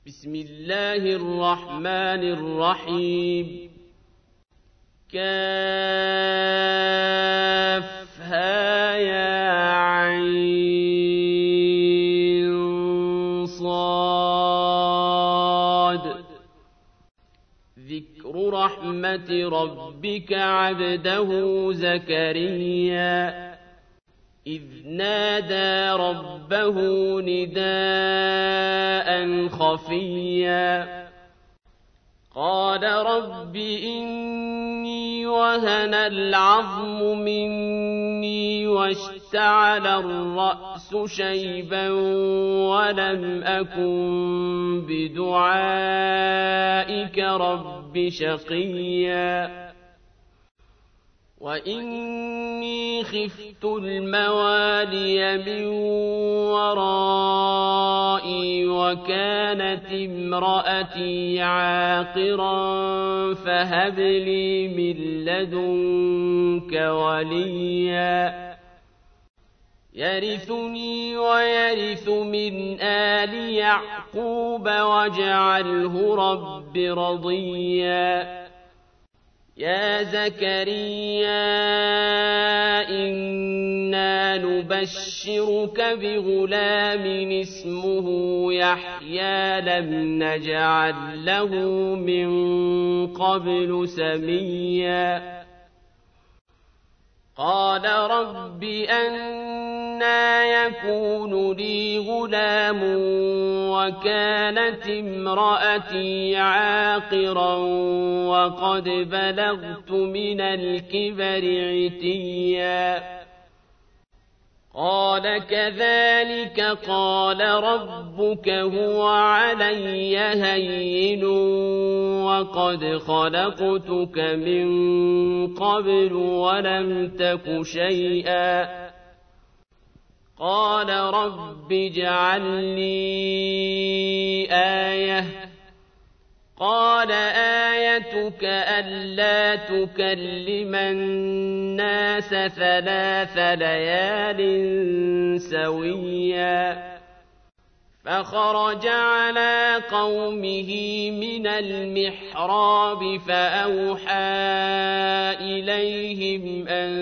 بسم الله الرحمن الرحيم كافها يا عين صاد ذكر رحمة ربك عبده زكريا إذ نادى ربه نداء خفيا قال رب إني وهن العظم مني واشتعل الرأس شيبا ولم أكن بدعائك رب شقيا وإني خفت الموالي من ورائي وكانت امرأتي عاقرا فهب لي من لدنك وليا يرثني ويرث من آل يعقوب واجعله رب رضيا يا زكريا إنا نبشرك بغلام اسمه يحيى لم نجعل له من قبل سميا قال رب أنى يكون لي غلام وكانت امرأتي عاقرا وقد بلغت من الكبر عتيا قال كذلك قال ربك هو علي هين وقد خلقتك من قبل ولم تك شيئا قال رب اجعل لي آية قال آيتك ألا تكلم الناس 3 ليال سويا فخرج على قومه من المحراب فأوحى إليهم أن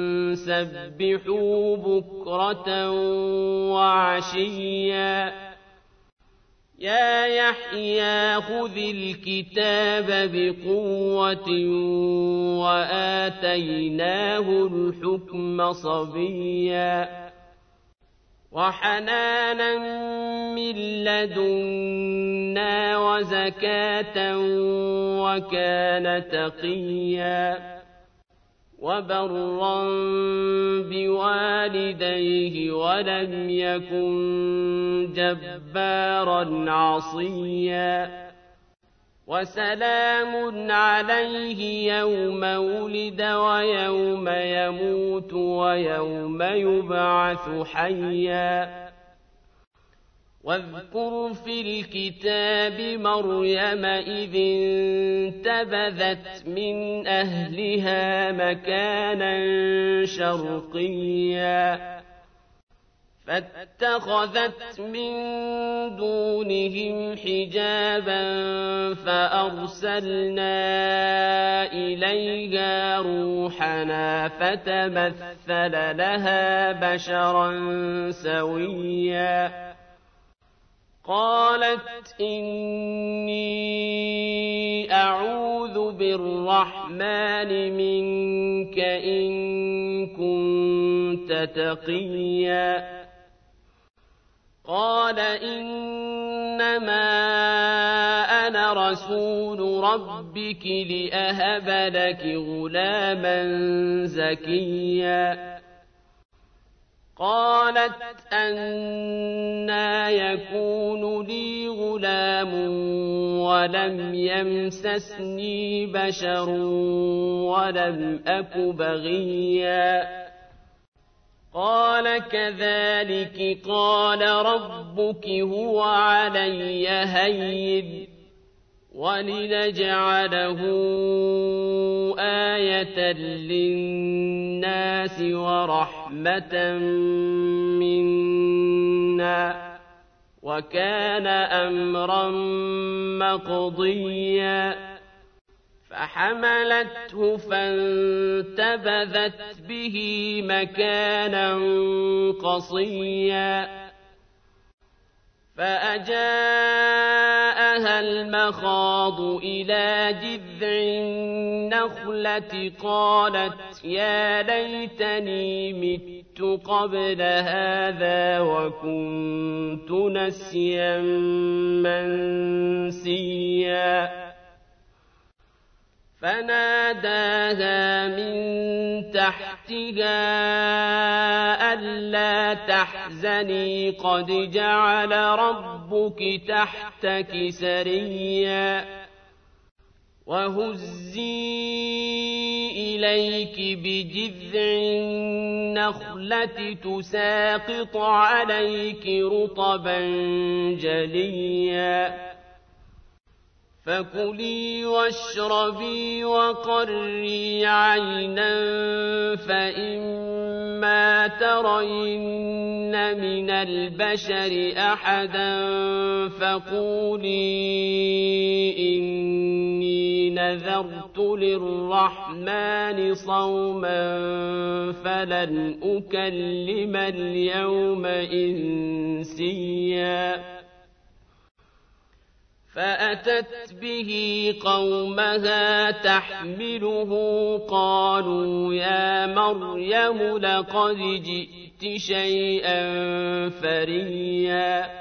سبحوا بكرة وعشيا يا يحيى خذ الكتاب بقوة وآتيناه الحكم صبيا وحنانا من لدنا وزكاة وكان تقيا وبرا بوالديه ولم يكن جبارا عصيا وسلام عليه يوم ولد ويوم يموت ويوم يبعث حيا واذكر في الكتاب مريم إذ انتبذت من أهلها مكانا شرقيا فاتخذت من دونهم حجابا فأرسلنا إليها روحنا فتمثل لها بشرا سويا قالت إني أعوذ بالرحمن منك إن كنت تقيا قال إنما أنا رسول ربك لأهب لك غلاما زكيا قالت أنى يكون لي غلام ولم يمسسني بشر ولم أك بغيا قال كذلك قال ربك هو علي هين ولنجعله آية للناس ورحمة منا وكان أمرا مقضيا فحملته فانتبذت به مكانا قصيا فأجاءها المخاض إلى جذع النخلة قالت يا ليتني مت قبل هذا وكنت نسيا منسيا فناداها من تحتها ألا تحزني قد جعل ربك تحتك سريا وهزي إليك بجذع النخلة تساقط عليك رطبا جليا فكلي واشربي وقري عينا فإما ترين من البشر أحدا فقولي إني نذرت للرحمن صوما فلن أكلم اليوم إنسيا فأتت به قومها تحمله قالوا يا مريم لقد جئت شيئا فريا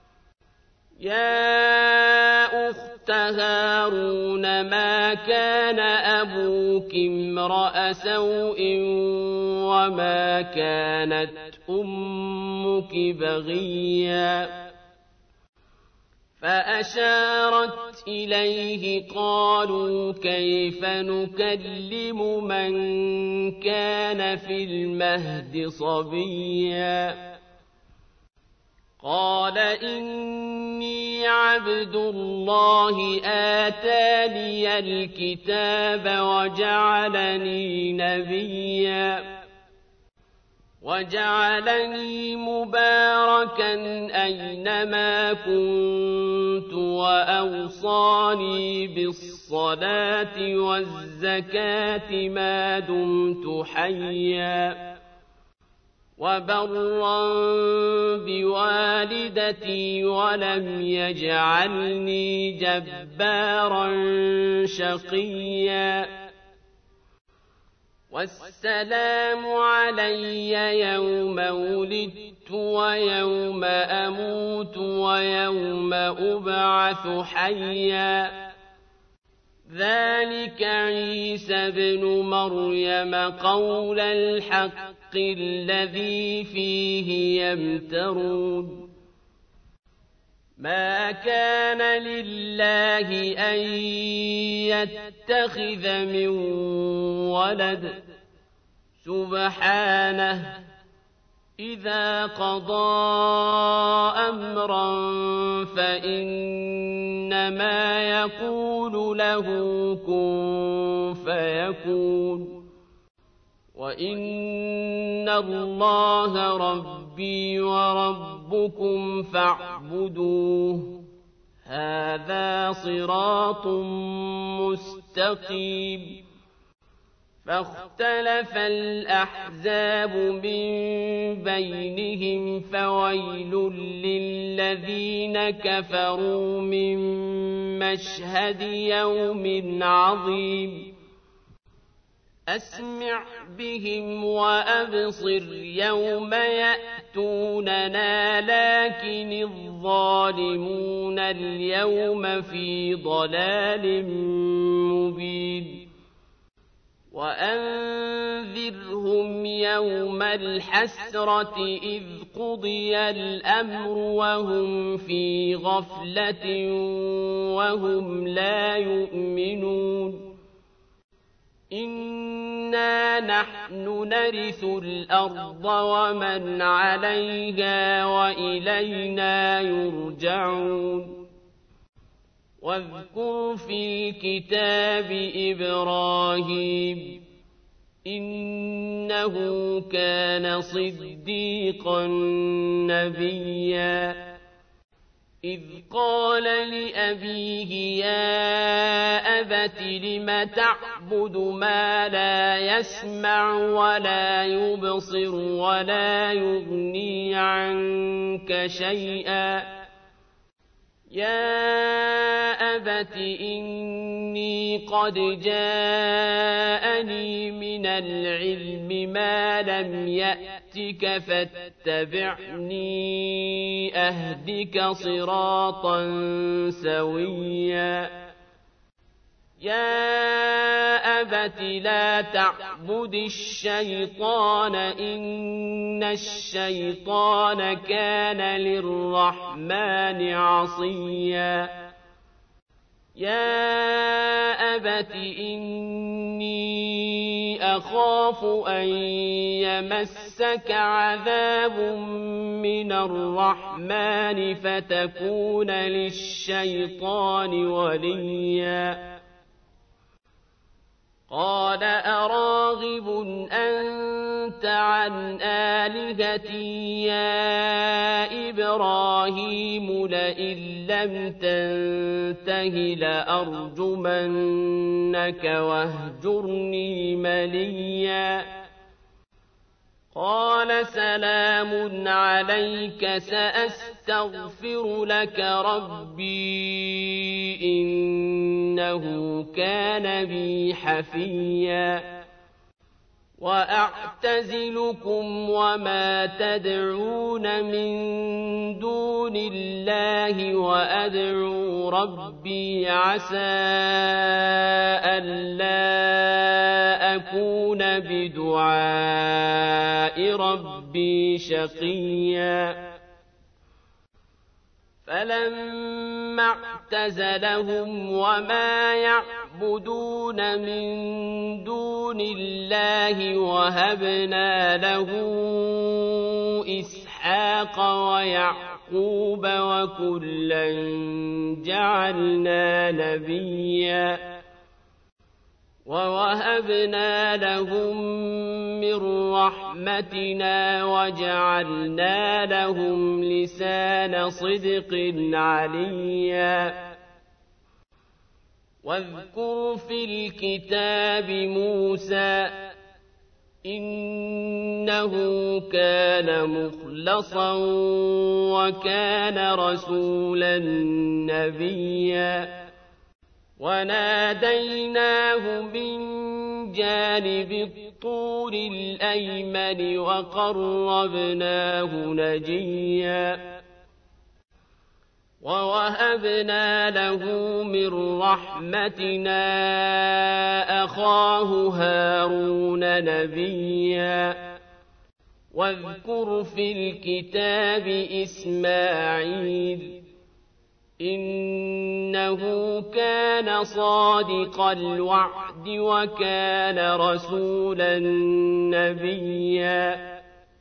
يا أخت هارون ما كان أبوك امرأ سوء وما كانت أمك بغيا فأشارت إليه قالوا كيف نكلم من كان في المهد صبيا قال إني عبد الله آتاني الكتاب وجعلني نبيا وجعلني مباركا أينما كنت وأوصاني بالصلاة والزكاة ما دمت حيا وبرا بوالدتي ولم يجعلني جبارا شقيا والسلام علي يوم ولدت ويوم أموت ويوم أبعث حيا ذلك عيسى بن مريم قول الحق الذي فيه يمترون ما كان لله أن يتخذ من ولد سبحانه إذا قضى أمرا فإنما يقول له كن فيكون وإن الله ربي وربكم فاعبدوه هذا صراط مستقيم فاختلف الأحزاب من بينهم فويل للذين كفروا من مشهد يوم عظيم أسمع بهم وأبصر يوم يأتوننا لكن الظالمون اليوم في ضلال مبين وأنذرهم يوم الحسرة إذ قضي الأمر وهم في غفلة وهم لا يؤمنون إنا نحن نرث الأرض ومن عليها وإلينا يرجعون واذكر في الكتاب إبراهيم إنه كان صديقا نبيا إذ قال لأبيه يا أبت لم تعبد ما لا يسمع ولا يبصر ولا يغني عنك شيئا يا أبت إني قد جاءني من العلم ما لم يأتك فاتبعني أهدك صراطا سويا يا أبت لا تعبد الشيطان إن الشيطان كان للرحمن عصيا يا أبت إني أخاف أن يمسك عذاب من الرحمن فتكون للشيطان وليا قال أراغب أنت عن آلهتي يا إبراهيم لئن لم تنته لأرجمنك واهجرني مليا قال سلام عليك سأستغفر لك ربي إنه كان بي حفيا وأعتزلكم وما تدعون من دون الله وأدعو ربي عسى ألا أكون بدعاء ربي شقيا فلما اعتزلهم وما يعبدون من دون الله وهبنا له إسحاق ويعقوب وكلا جعلنا نبيا ووهبنا لهم من رحمتنا وجعلنا لهم لسان صدق عليا واذكر في الكتاب موسى إنه كان مخلصا وكان رسولا نبيا وناديناه من جانب الطور الأيمن وقربناه نجيا ووهبنا له من رحمتنا أخاه هارون نبيا واذكر في الكتاب إسماعيل إنه كان صادق الوعد وكان رسولا نبيا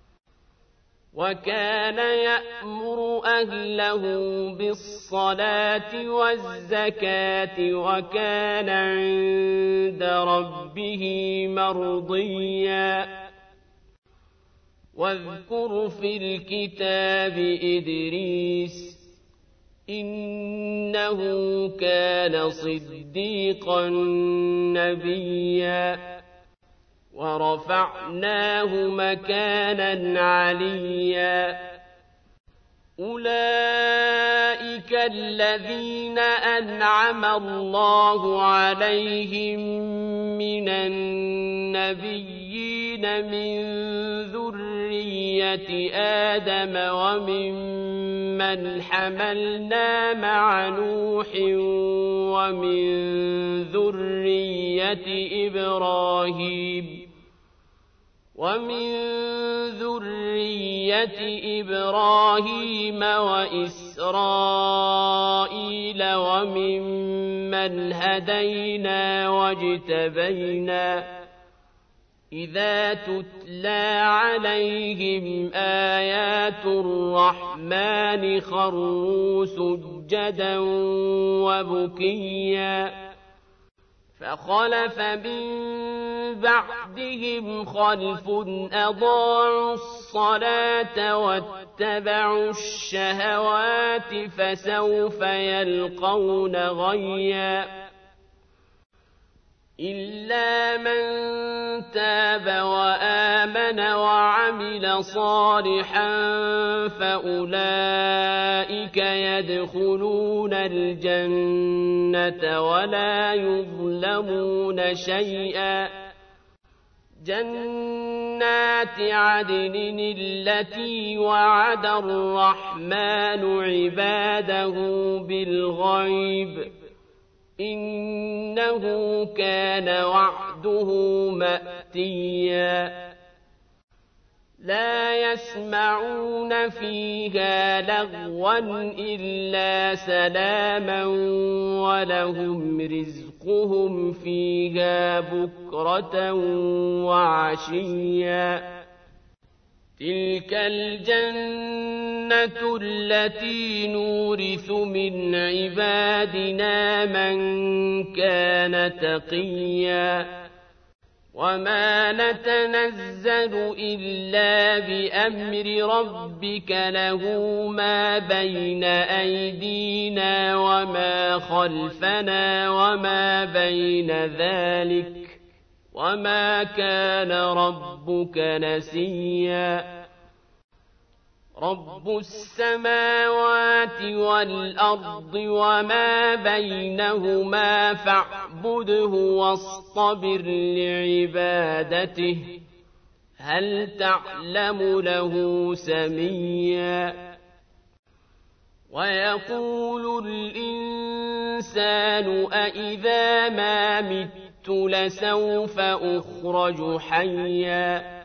وكان يأمر أهله بالصلاة والزكاة وكان عند ربه مرضيا واذكر في الكتاب إدريس إنه كان صديقا نبيا ورفعناه مكانا عليا أولئك الذين أنعم الله عليهم من النبيين من ذرية آدم وممن حملنا مع نوح ومن ذرية إبراهيم وإسرائيل وممن هدينا واجتبينا إذا تتلى عليهم آيات الرحمن خروا سجدا وبكيا فخلف من بعدهم خلف أضاعوا الصلاة واتبعوا الشهوات فسوف يلقون غيا إلا من تاب وآمن وعمل صالحا فأولئك يدخلون الجنة ولا يظلمون شيئا جنات عدن التي وعد الرحمن عباده بالغيب إنه كان وعده مأتيا لا يسمعون فيها لغوا إلا سلاما ولهم رزقهم فيها بكرة وعشيا تلك الجنة التي نورث من عبادنا من كان تقيا وما نتنزل إلا بأمر ربك له ما بين أيدينا وما خلفنا وما بين ذلك وما كان ربك نسيا رب السماوات والأرض وما بينهما فاعبده واصطبر لعبادته هل تعلم له سميا ويقول الإنسان أإذا ما مت لسوف أخرج حيا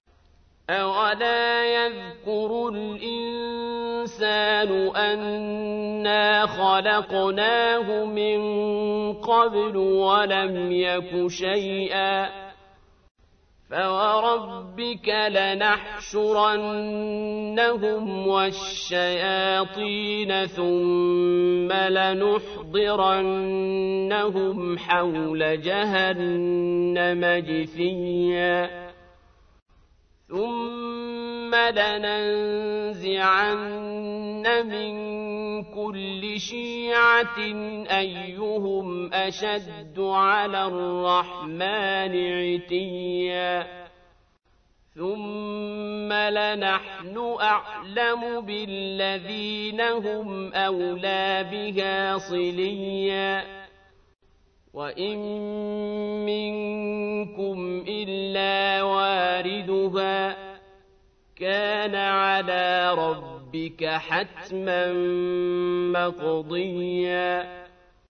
أولا يذكر الإنسان أنا خلقناه من قبل ولم يك شيئا فوربك لنحشرنهم والشياطين ثم لنحضرنهم حول جهنم جثيا ثم لننزعن من كل شيعة أيهم أشد على الرحمن عتيا ثم لنحن أعلم بالذين هم أولى بها صليا وإن منكم إلا واردها كان على ربك حتما مقضيا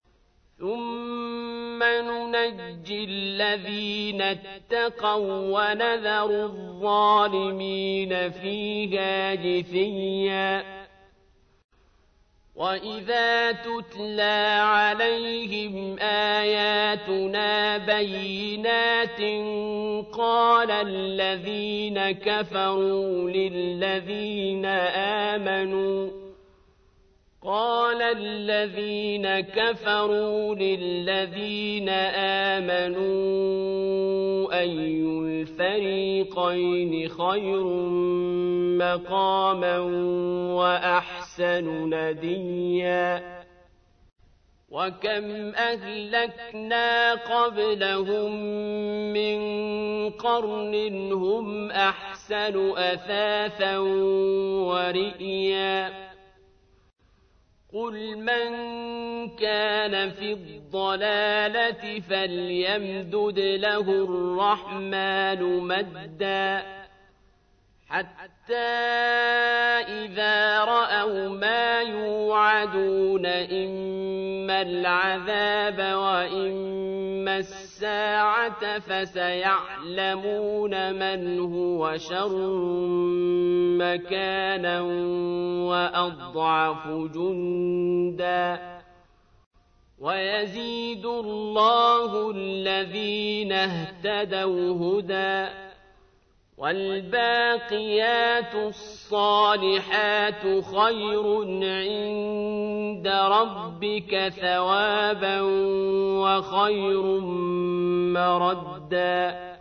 ثم ننجي الذين اتقوا ونذر الظالمين فيها جثيا وإذا تتلى عليهم آياتنا بينات قال الذين كفروا للذين آمنوا أي الفريقين خير مقاما وأحسن نديا وكم أهلكنا قبلهم من قرن هم أحسن أثاثا ورئيا قل من كان في الضلالة فليمدد له الرحمن مدا حتى إذا رأوا ما يوعدون إما العذاب وإما الساعة فسيعلمون من هو شر مكانا وأضعف جندا ويزيد الله الذين اهتدوا هدى والباقيات الصالحات خير عند ربك ثوابا وخير مردا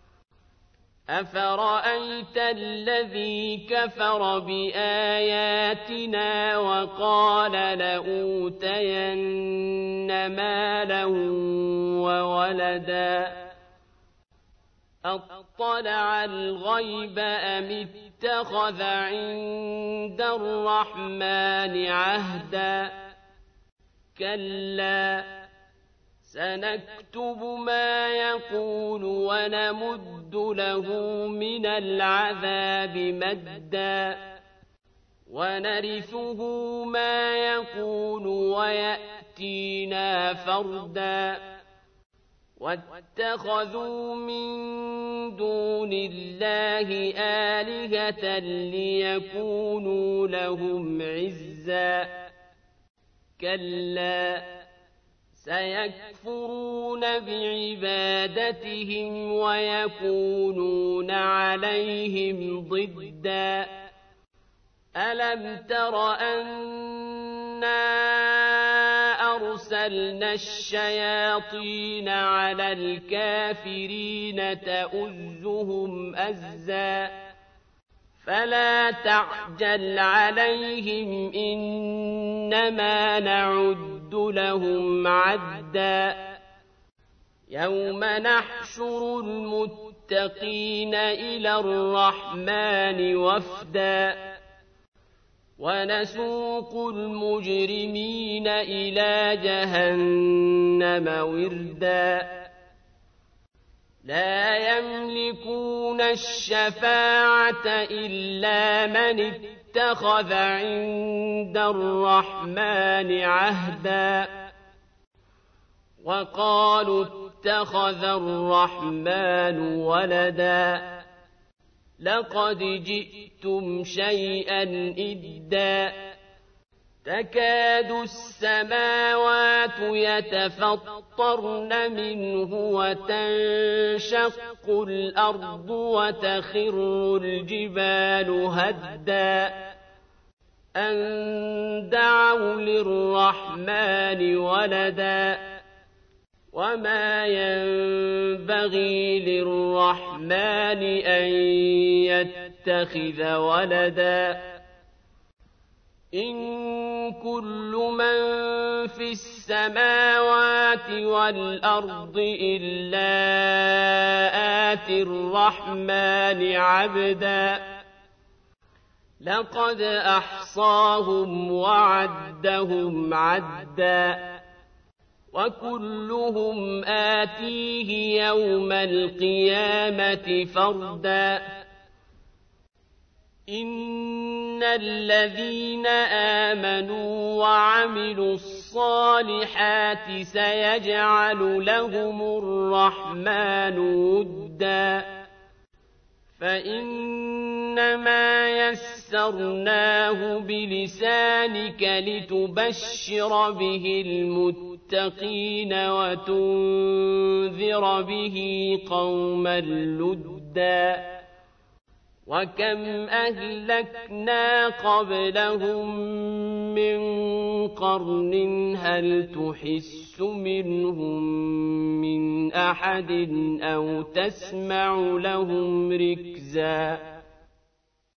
أفرأيت الذي كفر بآياتنا وقال لأوتين مالا وولدا أطلع الغيب أم اتخذ عند الرحمن عهدا كلا سنكتب ما يقول ونمد له من العذاب مدا ونرثه ما يقول ويأتينا فردا واتخذوا من دون الله آلهة ليكونوا لهم عزا كلا سيكفرون بعبادتهم ويكونون عليهم ضدا ألم تر أنا أرسلنا الشياطين على الكافرين تؤزهم أزا فلا تعجل عليهم إنما نعد لهم عدا يوم نحشر المتقين إلى الرحمن وفدا ونسوق المجرمين إلى جهنم وردا لا يملكون الشفاعة إلا من اتخذ عند الرحمن عهدا وقالوا اتخذ الرحمن ولدا لقد جئتم شيئا إدا تكاد السماوات يتفطرن منه وتنشق الأرض وتخر الجبال هدا أن دعوا للرحمن ولدا وما ينبغي للرحمن أن يتخذ ولدا إن كل من في السماوات والأرض إلا آتي الرحمن عبدا لقد أحصاهم وعدهم عدا وكلهم آتيه يوم القيامة فردا إن الذين آمنوا وعملوا الصالحات سيجعل لهم الرحمن ودا فإنما يسرناه بلسانك لتبشر به المتقين وتنذر به قوما لدا وكم أهلكنا قبلهم من قرن هل تحس منهم من أحد أو تسمع لهم ركزا